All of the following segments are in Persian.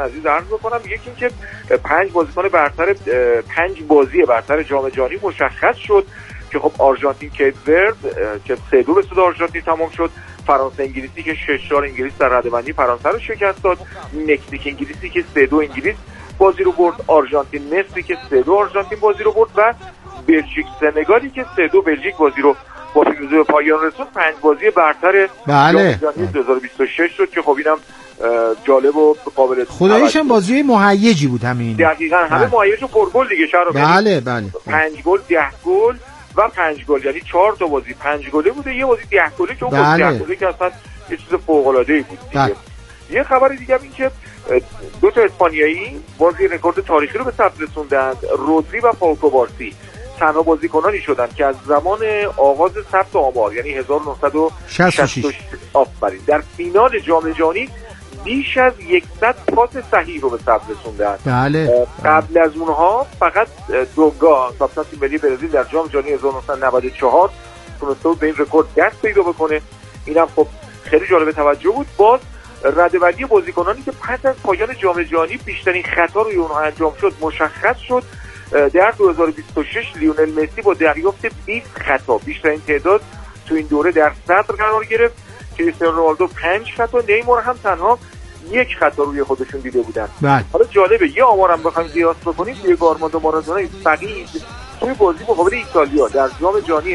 عزیز عرض بکنم. یکی این که 5 بازیکن برتر 5 بازی برتر جام جهانی مشخص شد که خب آرژانتین کیپ ورد که 3-2 به سود آرژانتین تمام شد، فرانسه انگلیسی که 6-4 انگلیس در رده‌بندی فرانسه رو شکست داد، مکزیک انگلیسی که 3-2 انگلیس بازی رو برد، آرژانتین مصری که 3-2 آرژانتین بازی رو برد و بلژیک سنگالی که 3-2 بلژیک بازی رو با پیروزی به پایان رسوند. 5 بازی برتر بله 2026 شد که خب اینم جالب و قابل خداییش هم بازی مهیجی بود همین. دقیقاً همه مهیج و پرگل دیگه شهر. بله بله 5 گل 10 گل و 5 گل، یعنی 4 تا بازی 5 گله بوده، یه بازی 10 گله که اون بازی 10 گله که اصلا یه چیز فوق العاده ای بود دیگه. یه خبر دیگه هم این که 2 تا اسپانیایی بازی رکورد تاریخی رو به ثبت رسوندند. رودری و پاو بارسی تنها بازیکنانی شدند که از زمان آغاز ثبت آمار یعنی 1966 آفرین در فینال جام جهانی بیش از 100 پاس صحیح رو به ثبت رسوندند. بله. قبل از اونها فقط دوگا کاپیتان تیم ملی برزیل در جام جهانی 1994 تونسته بود به این رکورد دست پیدا بکنه. اینم خب خیلی جالب توجه بود. باز رده‌بندی بازیکنانی که پس از پایان جام جهانی بیشترین خطا روی اونها انجام شد مشخص شد. در 2026 لیونل مسی با دریافت 20 خطا بیشترین تعداد تو این دوره در صدر قرار گرفت. کریستیانو رونالدو 5 خطا، نیمار هم تنها 1 خطا روی خودشون دیده بودن. حالا جالبه یه آمارم بخوایم قیاس بکنیم، دیگو آرماندو مارادونا فقید توی بازی مقابل ایتالیا در جام جهانی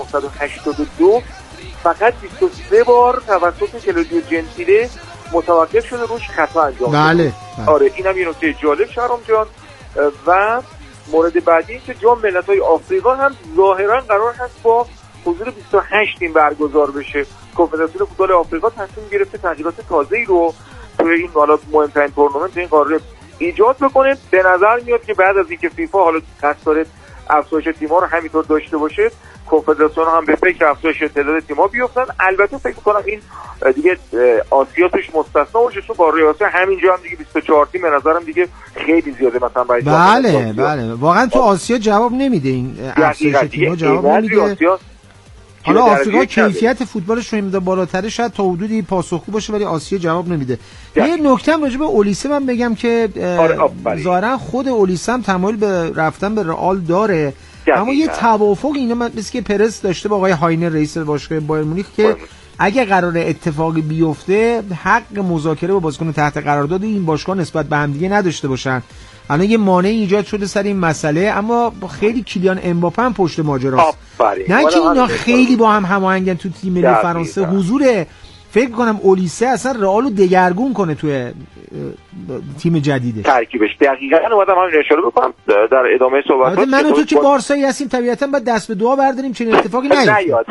1982 فقط 23 بار توسط کلودیو جنتیله متوقف شده روش خطا انجام شده. بله. آره اینم یه نکته جالب شهرام جان. و مورد بعدی این که جام ملت‌های آفریقا هم ظاهرا قرار هست با حضور 28 تیم برگزار بشه. کنفدراسیون فوتبال آفریقا تصمیم گرفته تغییرات تازه‌ای رو توی این حالا مهمترین تورنمنت این قاره ایجاد بکنه. به نظر میاد که بعد از اینکه فیفا حالا قصد داره افزایش تیم‌ها رو همینطور داشته باشه، کنفدراسیون هم به فکر افزایش تعداد تیم‌ها بیفتن. البته فکر می‌کنم این دیگه آسیا توش مستثنا باشه، چون قاره آسیا همینجا هم دیگه 24 تیم به نظرم دیگه خیلی زیاده مثلا برای بله بله واقعا تو آسیا جواب نمیده این افزایش تیم‌ها، جواب نمیده. حالا آفریقا کیفیت فوتبالش رو میده بالاتره، شاید تا حدودی پاسخگو باشه، ولی آسیا جواب نمیده. یه نکته راجع به اولیسه من بگم که ظاهرا خود اولیسه هم تمایل به رفتن به رئال داره، اما یه توافق اینا مثل که پرز داشته با آقای هاینر رئیس باشگاه بایر مونیخ که اگه قرار اتفاقی بیفته حق مذاکره با بازیکن تحت قرارداد این باشگاه نسبت به هم دیگه نداشته باشن. الان یه مانعی ایجاد شده سر این مسئله، اما خیلی کیلیان امباپه هم پشت ماجراست. نه که اینا خیلی با هم هماهنگن تو تیم ملی فرانسه. حضور فکر کنم اولیسه اصلا رئال رو دگرگون کنه توی تیم جدیدش، ترکیبش. دقیقاً اومدم همین اشاره بکنم در ادامه صحبتات. من و تو که بارسایی هستیم طبیعتاً باید دست به دعا برداریم چنین اتفاقی نیاد.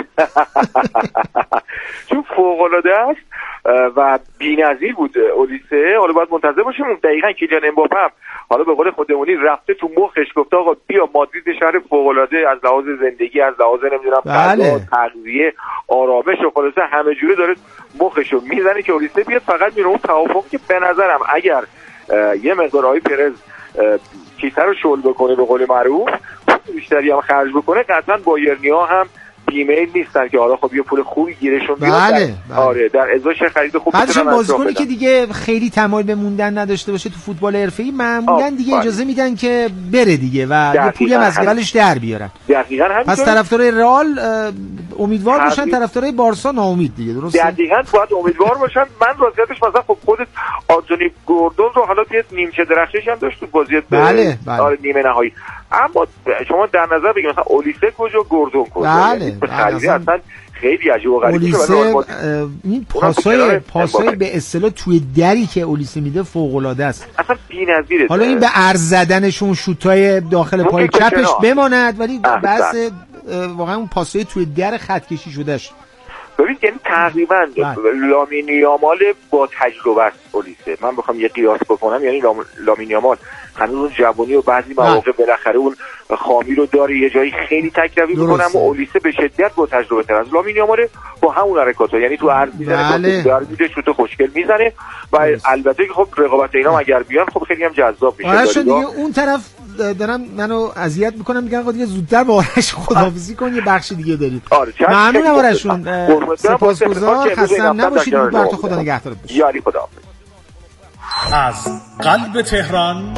چون فوق العاده است و بی‌نظیر بود اولیسه. حالا باید منتظر باشیم. دقیقاً کیلیان امباپه حالا به قول خودمونی رفته تو مخش، گفته آقا بیا مادرید شهر فوق العاده از لحاظ زندگی، از لحاظ نمیدونم غذا، تغذیه، آرامش و خلاصه همه جوره داره مخشو میزنه که اولیسه بیاد. فقط میره اون توافقی که به نظرم اگر یه مقدارهای پرز کیسه رو شل بکنه به قول معروف، بیشتری هم خرج بکنه، قطعاً بایرنیا هم بیمیل نیستن که حالا خب یه پول خوبی گیرشون بیاد. بله. آره در ازاش خرید خوب میتونن بازیکنی که دیگه خیلی تمایل به موندن نداشته باشه تو فوتبال حرفه‌ای معمولا دیگه اجازه میدن که بره دیگه و یه پولی هم از قبلش در بیارن. دقیقاً همین. پس طرفدارای رئال امیدوار باشن، طرفدارای بارسا ناامید دیگه. درسته؟ دقیقاً باید امیدوار باشن. من راستش مثلا خب خود آنتونی گوردون رو حالا یه نیمچه درخشش هم داشت تو بازی بله. آره نیمه نهایی. اما شما در نظر بگید مثلا اولیسه کجا، گوردون کجا؟ بله. اصلا خیلی عجیب و غریبه. این پاسای به اصطلاح توی دری که اولیسه میده فوق العاده است، اصلا بی‌نظیره. حالا این به عرض زدنشون شوتای داخل پای چپش بماند، ولی بحث واقعا اون پاسای توی در خط کشی شدهش. ببینید یعنی تقریبا لامین یامال با تجربه است اولیسه. من بخوام یه قیاس بکنم یعنی لامین یامال هنوز اون جوانی و بعضی مواقع بالاخره اون خامی رو داره، یه جایی خیلی تکروی میکنه، اما اولیسه به شدت با تجربه تر از لامین یامال با همون حرکاتا، یعنی تو عرض میزنه، دار میده، شوت خوشگل میزنه و البته که خب رقابت اینا اگر بیان خب خیلی هم جذاب میشه. دیگه اون طرف دارم منو اذیت میکنم، میگن آقا دیگه زودتر با آرش خداحافظی کن، یه بخش دیگه دارید. ممنونم آرشون، سپاسگزار، خستم نباشید. بر تو خدا نگهدارت باشه. یاری خداحافظ. از قلب تهران،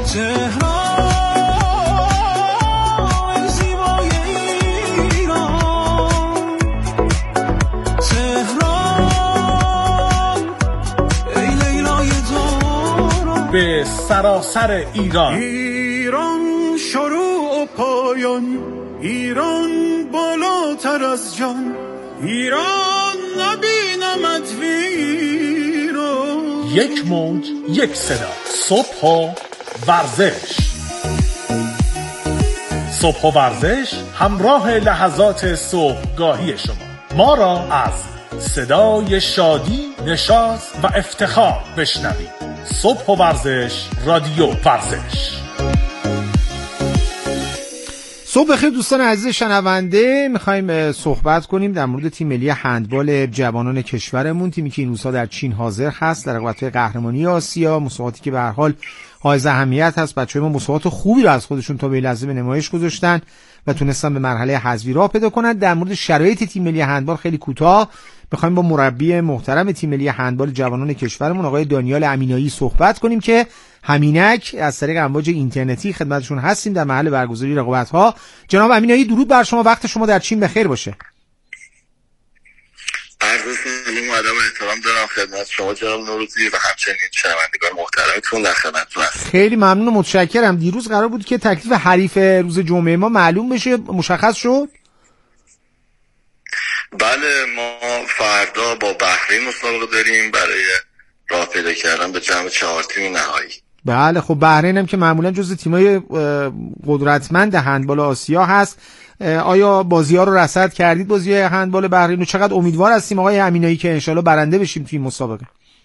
به سراسر ایران. ایران شروع و پایان، ایران بالاتر از جان، ایران نبینمت ویران. یک موج، یک صدا، صبح و ورزش. صبح و ورزش همراه لحظات صبحگاهی شما. ما را از صدای شادی، نشاط و افتخار بشنوید. صبح و ورزش، رادیو ورزش. صبح بخیر دوستان عزیز شنونده، میخوایم صحبت کنیم در مورد تیم ملی هندبال جوانان کشورمون، تیمی که این روزها در چین حاضر هست در رقابت‌های قهرمانی آسیا، مسابقاتی که به هر حال حائز اهمیت هست. بچه‌ها ما مسابقات خوبی رو از خودشون تا به لحظه به نمایش گذاشتن و تونستن به مرحله حذفی راه پیدا کنن. در مورد شرایط تیم ملی هندبال خیلی کوتاه میخوایم با مربی محترم تیم ملی هندبال جوانان کشورمون آقای دانیال امینایی صحبت کنیم که همینک از طریق امواج اینترنتی خدمتشون هستیم در محل برگزاری رقابت‌ها. جناب امینایی درود بر شما، وقت شما در چین بخیر باشه. عرض سلام و ادب و احترام دارم خدمت شما جناب نوروزی و همچنین شنوندگان محترمتون در خدمتتون هستم. خیلی ممنون و متشکرم. دیروز قرار بود که تکلیف حریف روز جمعه ما معلوم بشه، مشخص شد؟ بله، ما فردا با بحرین مسابقه داریم برای راه پیدا کردن به جمع 4 تیم نهایی. بله خب بحرین هم که معمولا جزو تیمای قدرتمند هندبال آسیا هست. آیا بازی‌ها رو رصد کردید، بازی هندبال بحرین، و چقدر امیدوار هستیم آقای امینایی که انشالله برنده بشیم توی مسابقه؟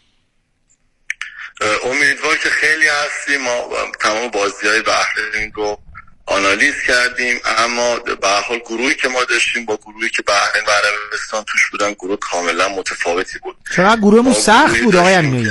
امیدوار که خیلی هستیم. ما تمام بازی‌های بحرین رو آنالیز کردیم، اما به هر حال گروهی که ما داشتیم با گروهی که بحرین و عربستان توش بودن گروه کاملا متفاوتی بود. چقدر گروهمون سخت بود آقای امینایی؟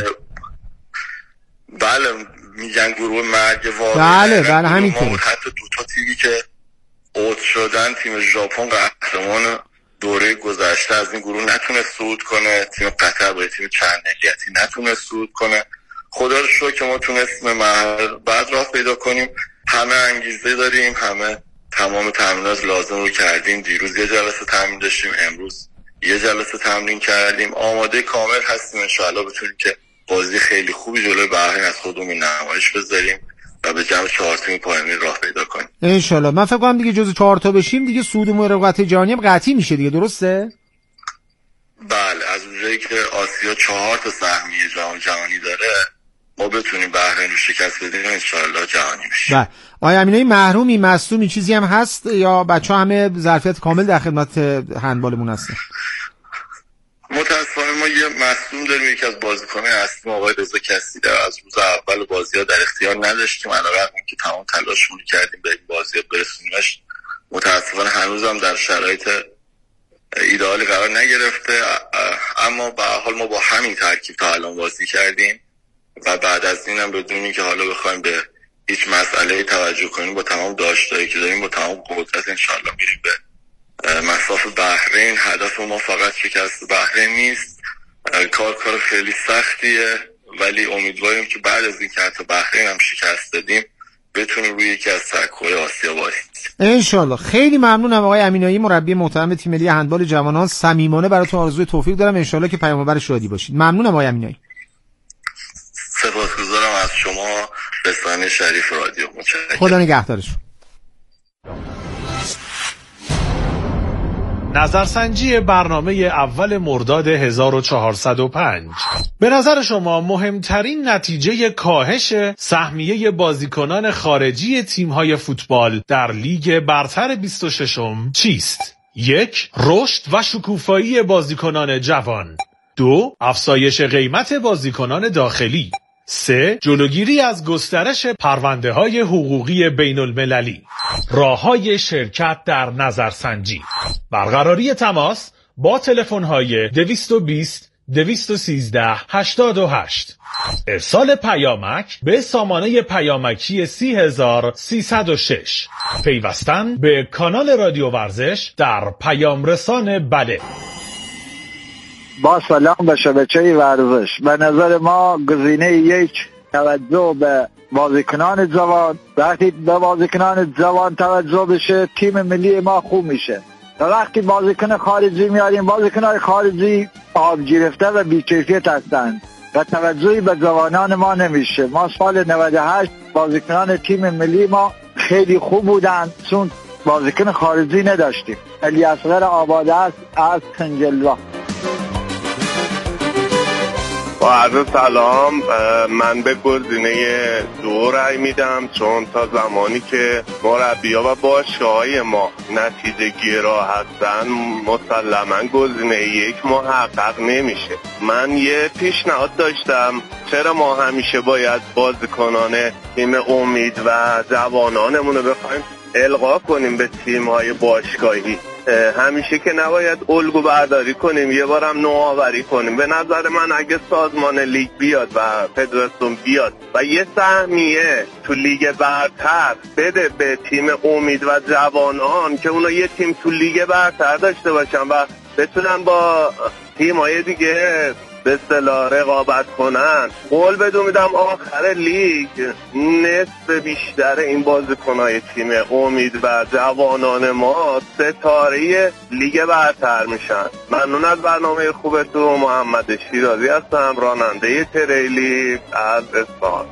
بله میگن گروه مرگ واقعی. بله همینطوره. حتی دوتا تیمی که اوت شدن، تیم ژاپن قهرمان دوره گذشته از این گروه نتونست صعود کنه، تیم قطر با تیم چند ملیتی نتونست صعود کنه. خدا رو شکر که ما تونستیم بعد راه پیدا کنیم. همه انگیزه داریم، همه تمام تمرینات لازم رو کردیم. دیروز یه جلسه تمرین داشتیم، امروز یه جلسه تمرین کردیم. آماده کامل هستیم انشاءالله بتونیم که بازی خیلی خوبی جلوی بحرین از خودمون نمایش بذاریم و به جمع 4 تیم پایانی راه پیدا کنیم انشالله. من فکر کنم دیگه جزو 4 تا بشیم دیگه صعودمون رقابت جهانی هم قطعی میشه دیگه، درسته؟ بله، از اونجایی که آسیا 4 تا سهمیه جهانی داره، ما بتونیم بحرین رو شکست بدیم انشالله جهانی میشه. بله. آیا امینایی محرومی، مصدومی چیزی هم هست یا بچه‌ها همه ظرفیت کامل در خدمت هندبالمون هستن؟ متاسفانه ما یه مصدوم داریم، یکی از بازیکنان اصلی آقای رضا کسیده از روز اول بازی‌ها در اختیار نداشتیم، علاوه بر اینکه تمام تلاشمون کردیم به این بازی‌ها برسونیمش. متاسفانه هنوزم در شرایط ایدئالی قرار نگرفته، اما به هر حال ما با همین ترکیب تا الان بازی کردیم و بعد از اینم بدون اینکه حالا بخوایم به هیچ مسئله توجه کنیم، با تمام داشتایی که داریم با تمام قدرت انشالله میریم به مصاف بحرین. هدف ما فقط شکست بحرین نیست. کار خیلی سختیه، ولی امیدواریم که بعد از این که حتی بحرین هم شکست دادیم بتونیم روی یکی از سرک‌های آسیا باشیم انشالله. خیلی ممنونم آقای امینایی، مربی محترم تیم ملی هندبال جوانان. صمیمانه براتون آرزوی توفیق دارم، انشالله که پیام‌آور شادی باشید. ممنونم آقای امینایی. سپاسگزارم از شما رسانه شریف رادیو. متشکرم. خدا نگهدارشون. نظرسنجی برنامه اول مرداد 1405. به نظر شما مهمترین نتیجه کاهش سهمیه بازیکنان خارجی تیم‌های فوتبال در لیگ برتر 26م چیست؟ 1. رشد و شکوفایی بازیکنان جوان. 2. افزایش قیمت بازیکنان داخلی. 3. جلوگیری از گسترش پرونده‌های حقوقی بین‌المللی. راه‌های شرکت در نظرسنجی: برقراری تماس با تلفن‌های 220 213 88. ارسال پیامک به سامانه پیامکی 30306. پیوستن به کانال رادیو ورزش در پیام رسان بله. با سلام به شبکه ورزش. به نظر ما گزینه 1 توجه به بازیکنان جوان، وقتی به بازیکنان جوان توجه بشه تیم ملی ما خوب میشه. و وقتی بازیکن خارجی میاریم، بازیکنان خارجی آب گرفته و بی‌کیفیت هستند و توجهی به جوانان ما نمیشه. ما سال 98 بازیکنان تیم ملی ما خیلی خوب بودن چون بازیکن خارجی نداشتیم. علی اصغر آباده است از خنجلوا. با عرض سلام، من به گزینه 2 رای میدم، چون تا زمانی که مربی‌ها و باشگاه‌های ما نتیجه گیرا هستن مسلماً گزینه 1 محقق نمیشه. من یه پیشنهاد داشتم، چرا ما همیشه باید بازیکنان تیم امید و جوانانمون رو بخوایم القا کنیم به تیم‌های باشگاهی؟ همیشه که نباید الگو برداری کنیم، یه بارم نوآوری کنیم. به نظر من اگه سازمان لیگ بیاد و فدراسیون بیاد و یه سهمیه تو لیگ برتر بده به تیم امید و جوانان که اونا یه تیم تو لیگ برتر داشته باشن و بتونن با تیم‌های دیگه به اصطلاح رقابت کنن، قول بدون میدم آخر لیگ نصف بیشتر این بازیکن‌های تیم امید و جوانان ما ستاره لیگ برتر میشن. ممنون از برنامه خوبتون. محمد شیرازی هستم، راننده تریلی از اصفهان.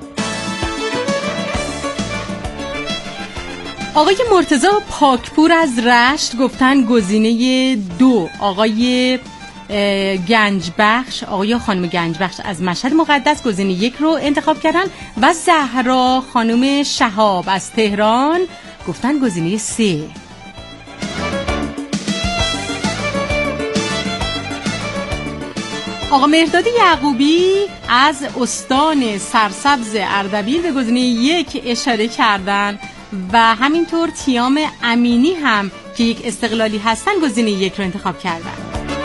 آقای مرتضی پاکپور از رشت گفتن گزینه 2 آقای گنجبخش، آقای خانم گنجبخش از مشهد مقدس گزینه 1 رو انتخاب کردن و زهرا خانم شهاب از تهران گفتن گزینه 3. آقا مهرداد یعقوبی از استان سرسبز اردبیل به گزینه 1 اشاره کردن و همینطور تیام امینی هم که یک استقلالی هستن گزینه 1 رو انتخاب کردن.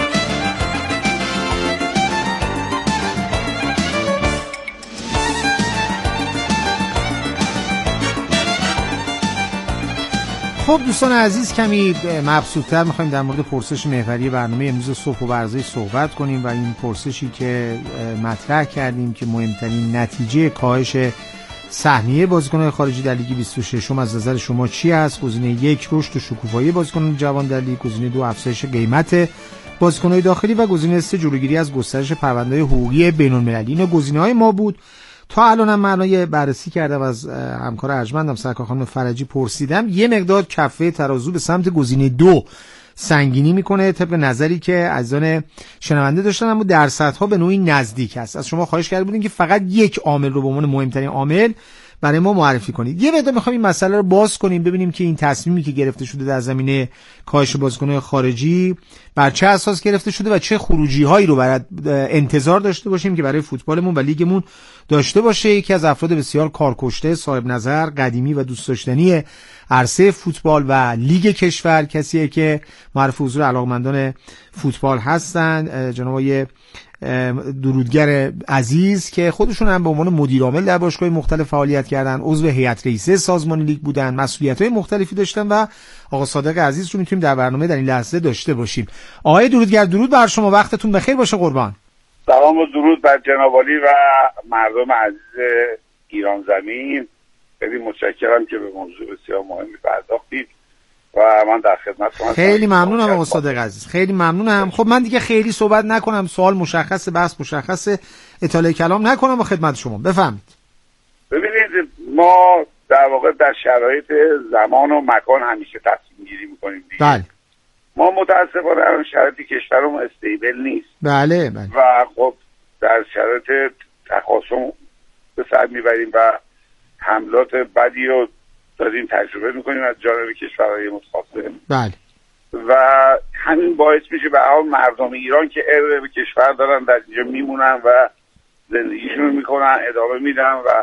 خب دوستان عزیز، کمی مبسوط‌تر می‌خوایم در مورد پرسش محوری برنامه امروز صبح و ورزش صحبت کنیم و این پرسشی که مطرح کردیم که مهمترین نتیجه کاهش سهمیه بازیکنان خارجی در لیگ 26 از نظر شما چی است؟ گزینه 1 رشد و شکوفایی بازیکنان جوان در لیگ، گزینه 2 افزایش قیمت بازیکنان داخلی و گزینه 3 جلوگیری از گسترش پرونده‌های حقوقی بین‌المللی. اینا گزینه‌های ما بود. تا الانم معنای بررسی کردم از همکار ارجمندم سرکار خانم فرجی پرسیدم، یه مقدار کفه ترازو به سمت گزینه 2 سنگینی میکنه طبق نظری که عزیزان شنونده داشتن، اما درصدها به نوعی نزدیک است. از شما خواهش کرده بودیم که فقط یک عامل رو به عنوان مهمترین عامل برای ما معرفی کنید. یه مقدار میخوایم این مسئله رو باز کنیم، ببینیم که این تصمیمی که گرفته شده در زمینه کاهش بازیکنان خارجی بر چه اساس گرفته شده و چه خروجی هایی رو باید انتظار داشته باشیم که برای فوتبالمون و لیگمون داشته باشه. یکی از افراد بسیار کارکشته، صاحب نظر، قدیمی و دوست داشتنی عرصه فوتبال و لیگ کشور، کسیه که معرف حضور علاقمندان فوتبال هستند، جناب آقای درودگر عزیز که خودشون هم به عنوان مدیر عامل در باشگاه‌های مختلف فعالیت کردن، عضو هیئت رئیسه سازمان لیگ بودن، مسئولیت‌های مختلفی داشتن و آقا صادق عزیز رو میتونیم در برنامه در این لحظه داشته باشیم. آقای درودگر، درود بر شما، وقتتون بخیر باشه قربان. سلام و درود بر جناب عالی و مردم عزیز ایران زمین. خیلی متشکرم که به موضوع بسیار مهمی پرداختید و من در خدمتتون. خیلی ممنونم آقا صادق عزیز، خیلی ممنونم. خب من دیگه خیلی صحبت نکنم، سوال مشخصه، بحث مشخصه، اطاله کلام نکنم و خدمت شما بفهمید. ببینید، ما در واقع در شرایط زمان و مکان همیشه تصمیم گیری میکنیم دیگه. بله. ما متاسفانه الان شرایط کشورمون استیبل نیست. بله بله. و خب در شرایط تخاصم به سر میبریم و حملات بدی رو داریم تجربه میکنیم از جانب کشورهای متخاصم. بله. و همین باعث میشه به حال مردم ایران که ارث به کشور دارن در اینجا میمونن و زندگیشون میکنن، ادامه میدن و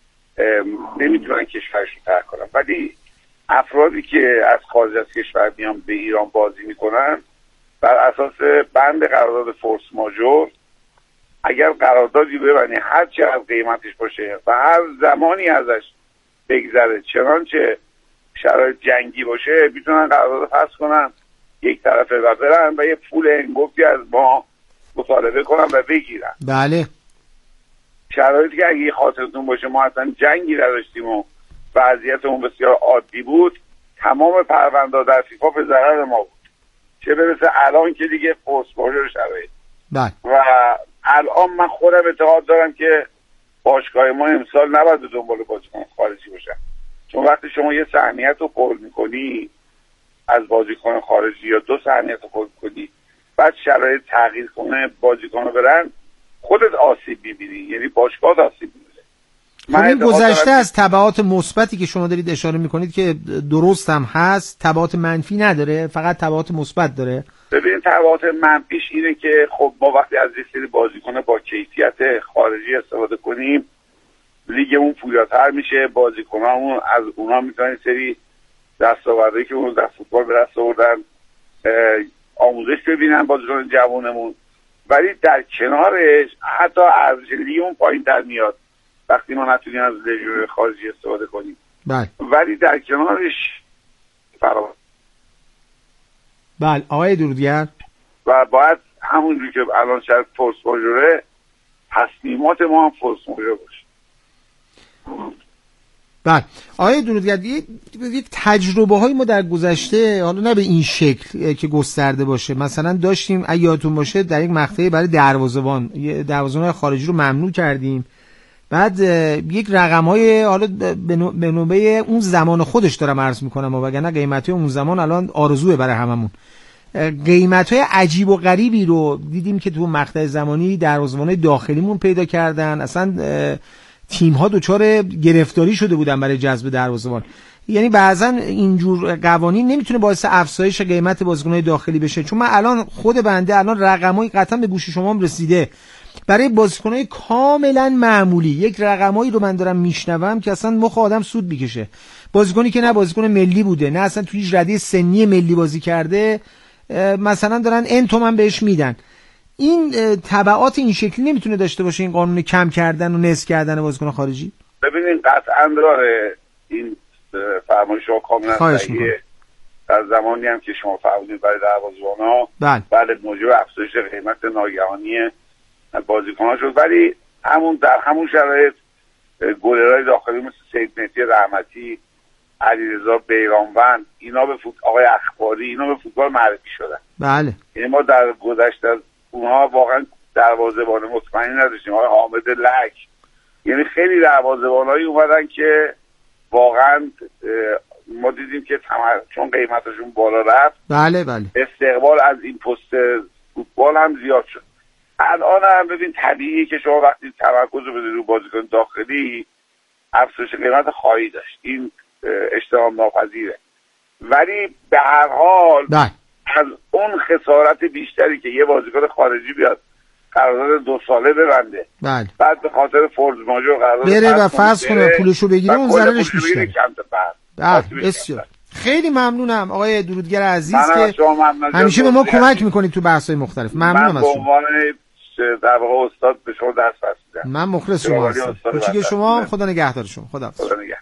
نمیتونن کشورشون ترک کنن. ولی افرادی که از خارج از کشور میان به ایران بازی میکنن بر اساس بند قرارداد فورس ماژور، اگر قراردادی ببنی هر چه از قیمتش باشه و هر زمانی ازش بگذره، چنانچه شرایط جنگی باشه، میتونن قرارداد فسخ کنن یک طرفه و برن و یه پول هنگفتی از ما مطالبه کنن و بگیرن. بله. شرایطی که اگه خاطرتون باشه ما اصلا جنگی نداشتیم و وضعیتمون بسیار عادی بود، تمام پرونده در فیفا به ضرر ما بود، چه برسه الان که دیگه فورس ماژور شرایط. و الان من خودم اعتقاد دارم که باشگاه ما امسال نباید دنبال بازیکن خارجی باشه، چون وقتی شما یه سهمیت رو پر میکنی از بازیکن خارجی یا 2 سهمیت رو پر میکنی بعد شرایط تغییر کنه بازیکن رو برن، خودت آسیب میبینی، یعنی باشگاه آسیب میبینه. خب این گذشته از تبعات مثبتی که شما دارید اشاره میکنید که درست هم هست، تبعات منفی نداره، فقط تبعات مثبت داره. ببین تبعات منفیش اینه که خب ما وقتی از یه سری بازیکن با کیفیت خارجی استفاده کنیم لیگمون پویاتر میشه، بازیکنامون از اونها میتونن سری دستاوردهایی که اون در فوتبال به دست آوردن آموزش ببینن بازیکن جوانمون، ولی در کنارش حتی ارزش لیگمون پایین‌تر میاد وقتی ما نتونیم از لیگ خارجی استفاده کنیم. ولی در کنارش بله آقای درودگر، و باید همونجوری که الان شاید فورس ماژوره تصمیمات ما هم فورس ماژور باشه. بله آقای درودگر، یک تجربه های ما در گذشته، حالا نه به این شکل که گسترده باشه، مثلا داشتیم اگه یادتون باشه در یک مقطعی برای دروازه‌بان خارجی رو ممنوع کردیم، بعد یک رقم‌های حالا به نوبه اون زمان خودش دارم عرض میکنم، وگرنه قیمت‌های اون زمان الان آرزوه برای هممون، قیمت‌های عجیب و غریبی رو دیدیم که تو مقطع زمانی دروازه‌بان‌های داخلیمون پیدا کردن، اصلا تیم‌ها دچار گرفتاری شده بودن برای جذب دروازه‌بان. یعنی بعضا اینجور قوانین نمیتونه باعث افزایش قیمت بازیکن‌های داخلی بشه، چون من الان خود بنده الان رقم‌های قطعا به گوش شما هم رسیده برای بازیکن‌های کاملا معمولی، یک رقمایی رو من دارم میشنوم که اصلا مخ آدم سود میکشه، بازیکنی که نه بازیکن ملی بوده نه اصلا توی رده سنی ملی بازی کرده، مثلا دارن ان تومن بهش میدن. این تبعات این شکلی نمیتونه داشته باشه این قانون کم کردن و نصف کردن بازیکن خارجی؟ ببینید قطعا داره، این فرمایش ها کاملا صحیحه. در زمانی هم که شما فرمودید برای دروازه‌بان‌ها بله موجب افزایش قیمت ناگهانی بازیکن‌ها شد، ولی در همون شرایط گلرهای داخلی مثل سید مهدی رحمتی، علیرضا بیرانوند، اینا به آقای اخباری، اینا به فوتبال معرفی شدن. بله. یعنی ما در گذشته از اونها واقعا دروازه‌بان مطمئنی نداشتیم. آقای حامد لک، یعنی خیلی دروازه‌بانایی اومدن که واقعا ما دیدیم که چون قیمتشون بالا رفت بله استقبال از این پست فوتبال هم زیاد شد. الان هم ببین طبیعیه که شما وقتی تمرکز رو بدید رو بازیکن داخلی افزایش قیمت خواهی داشت، این اجتناب ناپذیره، ولی به هر حال از اون خسارت بیشتری که یه بازیکن خارجی بیاد قرارداد 2 ساله ببنده بعد به خاطر فورس ماژور قرارداد بره و فرض کنه پولشو بگیره اون ضررش بیشتره. بسیار خیلی ممنونم آقای درودگر عزیز که همیشه به ما کمک میکنید تو بحث‌های مختلف. ممنونم از شما. در واقع استاد به شما دست بستم. من مخلص شما هستم. کوچیک شما، خدا نگهدار شما. خدا نگهدار.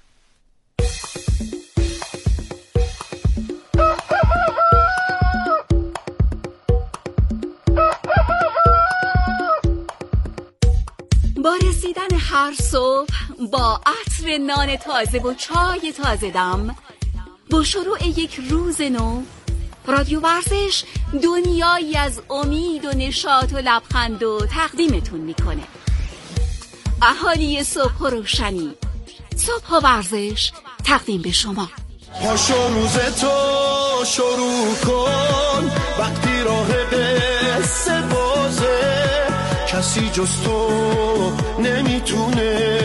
با رسیدن هر صبح با عطر نان تازه و چای تازه دم، با شروع یک روز نو، رادیو ورزش دنیایی از امید و نشاط و لبخند و تقدیمتون میکنه. اهالی صبح و روشنی، صبح و ورزش تقدیم به شما. پاشو روز تو شروع کن، وقتی راه قصه بازه، کسی جز تو نمیتونه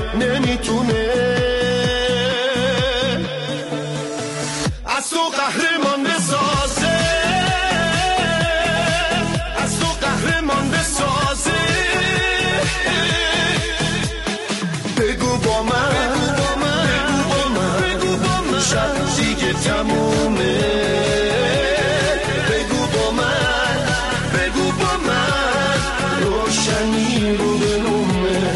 از تو قهرمان بسازه، از تو قهرمان بسازه. بگو با من شب دیگه تمومه. بگو با من روشنی رو به رومه،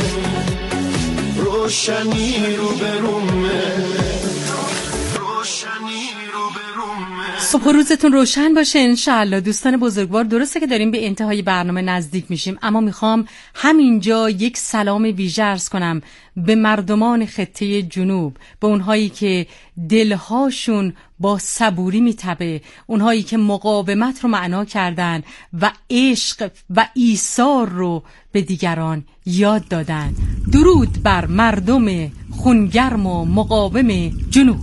روشنی رو به رومه. صبح روزتون روشن باشه انشالله. دوستان بزرگوار، درسته که داریم به انتهای برنامه نزدیک میشیم، اما میخوام همینجا یک سلام ویژه عرض کنم به مردمان خطه جنوب، به اونهایی که دلهاشون با صبوری میتبه، اونهایی که مقاومت رو معنا کردن و عشق و ایثار رو به دیگران یاد دادن. درود بر مردم خونگرم و مقاوم جنوب.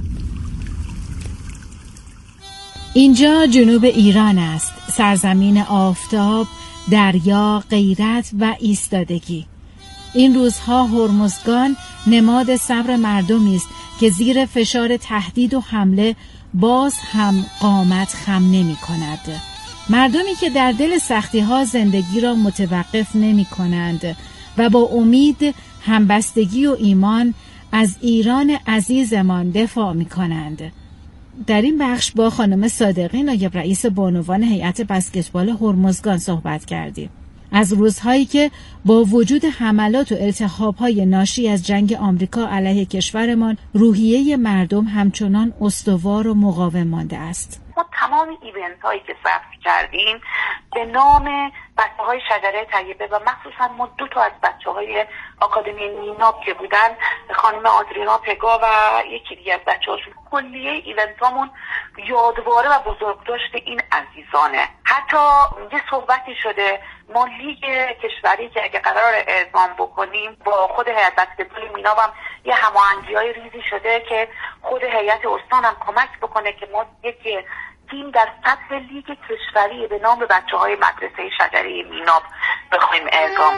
اینجا جنوب ایران است، سرزمین آفتاب، دریا، غیرت و ایستادگی. این روزها هرمزگان نماد صبر مردمی است که زیر فشار تهدید و حمله باز هم قامت خم نمی کند. مردمی که در دل سختی ها زندگی را متوقف نمی کنند و با امید، همبستگی و ایمان از ایران عزیزمان دفاع می کنند. در این بخش با خانم صادقی، نایب رئیس بانوان هیئت بسکتبال هرمزگان صحبت کردیم. از روزهایی که با وجود حملات و التهاب‌های ناشی از جنگ آمریکا علیه کشورمان، روحیه مردم همچنان استوار و مقاوم مانده است. ما تمام ایونت هایی که ثبت کردیم به نام بچه های شجره طیبه و مخصوصا ما 2 تا از بچه های آکادمی میناب که بودن، خانم آدرینا پگا و یکی دیگه از بچه هاشون، کلیه ایونت هامون یادواره و بزرگداشت این عزیزانه. حتی یه صحبتی شده ما لیگ کشوری که اگه قرار اعزام بکنیم با خود هیئت بسکتبال میناب هم یه هماهنگی‌های ریزی شده که خود هیئت استان هم کمک بکنه که ما یک تیم در سطح لیگ کشوری به نام بچه‌های مدرسه شجره میناب بخوایم اعزام.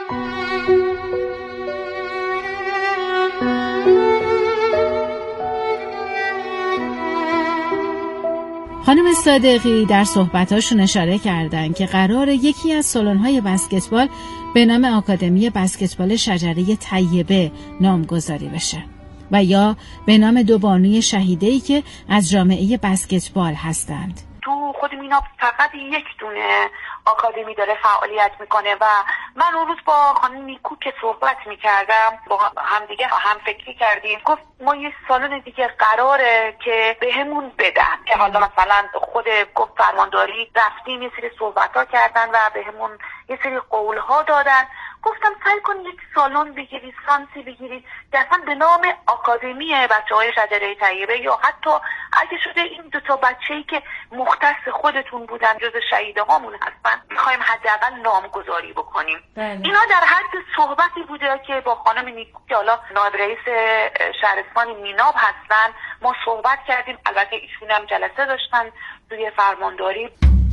خانم صادقی در صحبتاشون اشاره کردن که قرار یکی از سالن‌های بسکتبال به نام آکادمی بسکتبال شجره طیبه نامگذاری بشه و یا به نام 2 بانوی شهیده‌ای که از جامعه بسکتبال هستند. تو خود میناب فقط یک دونه آکادمی داره فعالیت میکنه و من اون روز با خانم نیکو که صحبت میکردم با همدیگه هم فکری کردیم، گفت ما یه سالن دیگه قراره که بهمون بدن که حالا مثلا خود گفت فرمانداری رفتیم یه سری صحبت‌ها کردن و بهمون یه سری قول‌ها دادن. گفتم سعی کن یک سالن بگیرید، سانسی بگیرید که اصلا به نام آکادمی بچه‌های شجره طیبه یا حتی اگه شده این 2 تا بچه‌ای که مختص خودتون بودن جز شهیده هامون هستن میخوایم حداقل نامگذاری بکنیم. اینا در حد صحبتی بوده که با خانم نیکو که حالا نایب رئیس شهرستان میناب هستن ما صحبت کردیم. البته ایشون هم جلسه داشتن توی فرمانداری.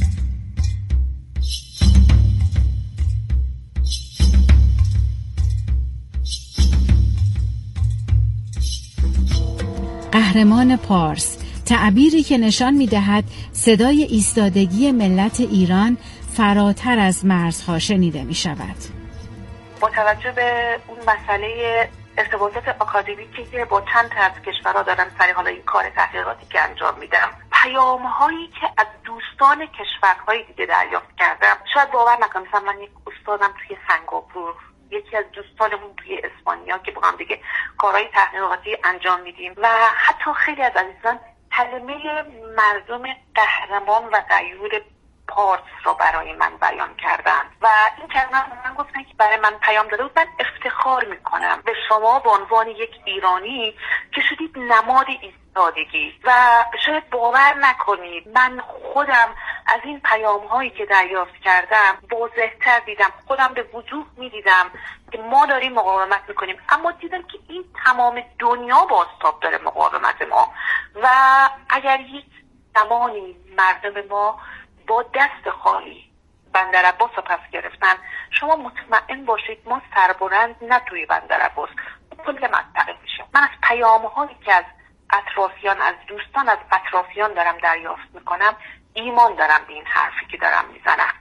قهرمان پارس، تعبیری که نشان می‌دهد صدای ایستادگی ملت ایران فراتر از مرزها شنیده می‌شود. با توجه به اون مسئله ارتباطات آکادمیکی که با چند تا از کشورها دارن سر حالا این کار تحقیقاتی که انجام میدم، پیام‌هایی که از دوستان کشورهای دیگه دریافت کردم شاید باور نکنم. مثلا من یک استادم توی سنگاپور، یکی از دوستانمون توی اسپانیا که با هم دیگه کارهای تحقیقاتی انجام میدیم و حتی خیلی از عزیزان کلمه مردم قهرمان و غیور پارس رو برای من بیان کردن و این کلمه من گفتن که برای من پیام داده بود. من افتخار میکنم به شما به عنوان یک ایرانی که شدید نماد ایستادگی و شاید باور نکنید من خودم از این پیام هایی که دریافت کردم واضح‌تر دیدم، خودم به وضوح میدیدم که ما داریم مقاومت میکنیم، اما دیدم که این تمام دنیا بازتاب داره مقاومت ما و اگر یک زمانی مردم ما با دست خالی بندر عباس رو پس گرفتن، شما مطمئن باشید ما سربلند نه توی بندر عباس کل منطقه میشه. من از پیام‌هایی که از اطرافیان، از دوستان، از اطرافیان دارم دریافت میکنم ایمان دارم به این حرفی که دارم میزنم.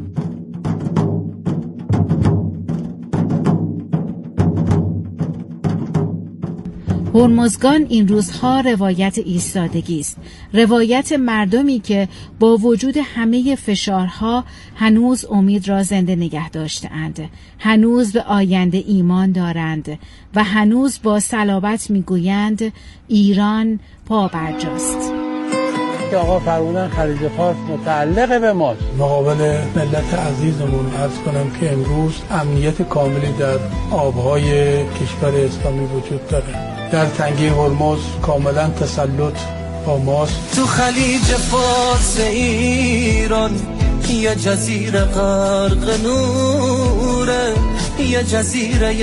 هرمزگان این روزها روایت ایستادگی است، روایت مردمی که با وجود همه فشارها هنوز امید را زنده نگه داشته‌اند، هنوز به آینده ایمان دارند و هنوز با صلابت میگویند ایران پابرجاست. که آقا فرمودن خلیج فارس متعلق به ماست. مقابل ملت عزیزمون عرض کنم که امروز امنیت کاملی در آبهای کشور اسلامی وجود داره. در تنگه هرمز کاملا تسلط با ماست. تو خلیج فارس ایران یه جزیره غرق نوره، یه جزیره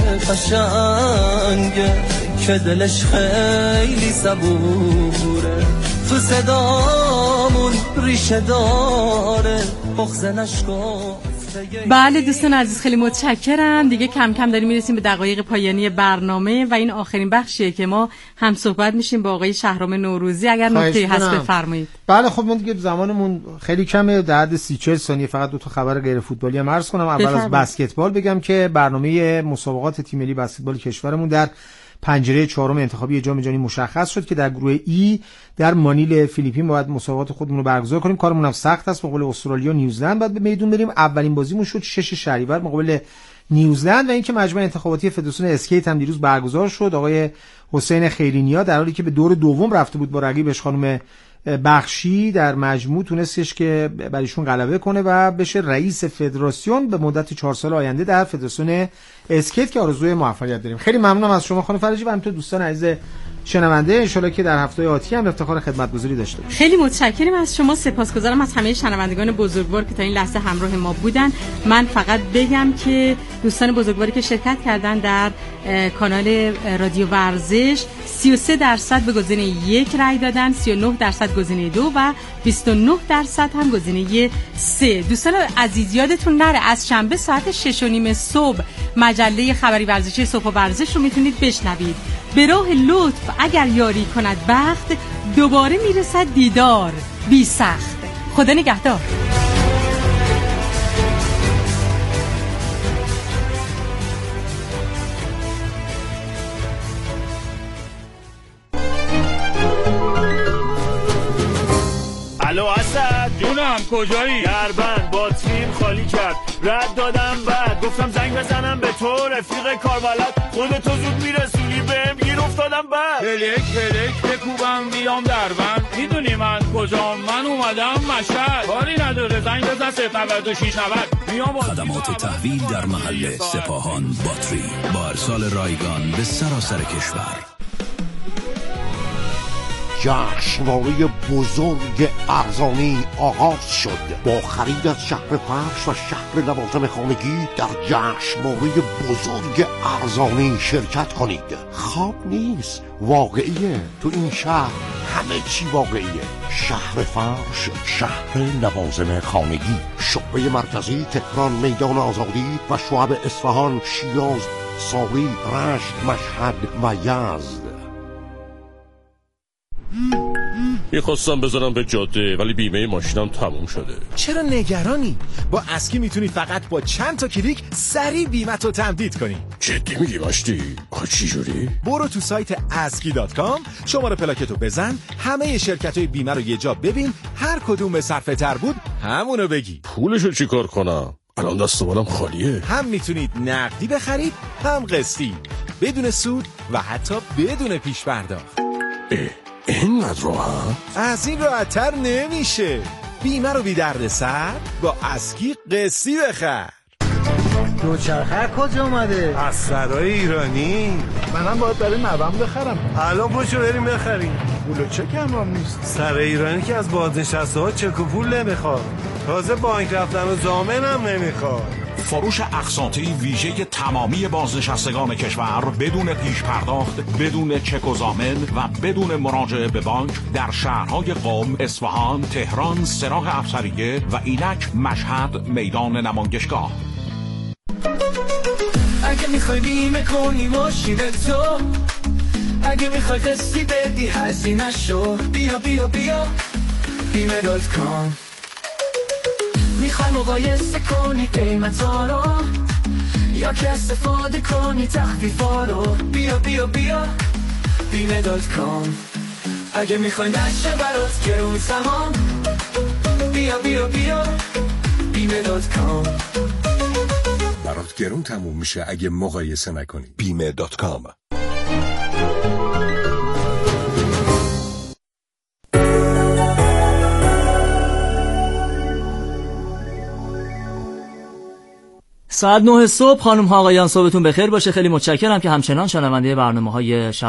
قشنگه که دلش خیلی صبوره، تو صدامون ریشه داره بغض نشکن. بله دوستان عزیز خیلی متشکرم. دیگه کم کم داریم میرسیم به دقایق پایانی برنامه و این آخرین بخشیه که ما هم صحبت میشیم با آقای شهرام نوروزی. اگر نکته‌ای هست بفرمایید. بله خب من دیگه زمانمون خیلی کمه، در حد 30-40 ثانیه فقط 2 تا خبر غیر فوتبالی هم عرض کنم. اول از بسکتبال بگم که برنامه مسابقات تیم ملی بسکتبال کشورمون در پنجره 4 انتخابی جام جهانی مشخص شد که در گروه ای در مانیل فیلیپین باید مسابقات خودمون رو برگزار کنیم. کارمون هم سخت است. مقابل استرالیا و نیوزلند باید به میدون بریم. اولین بازیمون شد 6 شهریور مقابل نیوزلند و اینکه مجمع انتخاباتی فدراسیون اسکیت هم دیروز برگزار شد. آقای حسین خیرینیا در حالی که به دور دوم رفته بود با رقیبش خانم بخشی در مجموع تونستش که بر ایشون غلبه کنه و بشه رئیس فدراسیون به مدت 4 سال آینده در فدراسیون اسکیت که آرزوی موفقیت داریم. خیلی ممنونم از شما خانم فرجی و همینطور دوستان عزیز شنونده. ان شاءالله که در هفته آتی هم افتخار خدمتگزاری داشته باشیم. خیلی متشکرم از شما. سپاسگزارم از همه شنوندگان بزرگوار که تا این لحظه همراه ما بودن. من فقط بگم که دوستان بزرگواری که شرکت کردن در کانال رادیو ورزش 33% به گزینه 1 رای دادن، 39% گزینه 2 و 29% هم گزینه 3. دوستان عزیز یادتون نره از شنبه ساعت 6:30 صبح مجله خبری ورزشی صبح و ورزش رو میتونید بشنوید. به راه لطف اگر یاری کند بخت، دوباره میرسد دیدار بی سخت. خدا نگهدار. الو اسد جونم کجایی؟ دربند باتریم خالی کرد، رد دادم بعد گفتم زنگ بزنم به تو رفیق کاربلد، خودتو زود میرسونی بهم گیر افتادم بعد هلک بکوبم بیام دربند، میدونی من کجام؟ من اومدم مشهد، کاری نداره زنگ بزن 096 90 خدمات تحویل در محل سپاهان باتری با ارسال رایگان به سراسر کشور. جشنواره بزرگ ارزانی آغاز شد. با خرید از شهر فرش و شهر لوازم خانگی در جشنواره بزرگ ارزانی شرکت کنید. خواب نیست، واقعیه. تو این شهر همه چی واقعیه. شهر فرش، شهر لوازم خانگی، شعبه مرکزی تهران، میدان آزادی و شعب اصفهان، شیراز، ساری، رشت، مشهد و یزد. میخواستم بذارم به جاده ولی بیمه ماشینم تموم شده. چرا نگرانی؟ با اسکی میتونی فقط با چند تا کلیک سریع بیمه‌تو تمدید کنی. جدی میگی مشتی؟ آخه چی جوری؟ برو تو سایت aski.com، شماره پلاکتو بزن، همه شرکت‌های بیمه رو یه جا ببین، هر کدوم به صرفه تر بود همونو بگی. پولشو چیکار کنم؟ الان دست بالم خالیه. هم میتونید نقدی بخرید، هم قسطی، بدون سود و حتی بدون پیش پرداخت. اینقدر راحت؟ از این راحت‌تر نمیشه. بیمه رو بی درد سر با اسکی قسطی بخر. دوچرخه کجا اومده؟ از سرای ایرانی. منم باید برای نوام بخرم. الان پاشو بریم بخریم. پول و چک هم نیست. سرای ایرانی که از بازنشسته ها چک و پول نمیخواد، تازه بانک رفتن و ضامن هم نمیخواد. فروش اقساطی ویژه تمامی بازنشستگان کشور بدون پیش پرداخت، بدون چک و ضامن و بدون مراجعه به بانک در شهرهای قم، اصفهان، تهران، سراغ افسریه و اینک مشهد میدان نمایشگاه. اگه میخوای بیمه کنی ماشین تو، اگه میخوای قسطی بدی هزینه شو، بیا بیمه.com. میخوای مقایسه کنی قیمتا رو یا که استفاده کنی تخفیفا رو، بیا بیمه.com. اگه میخوای نشه برات گرون سهام، بیا بیمه.com. برات گرون تموم میشه اگه مقایسه نکنی. بیمه.com. ساعت 9 صبح. خانم ها آقایان صبحتون بخیر باشه. خیلی متشکرم که همچنان شنونده برنامه‌های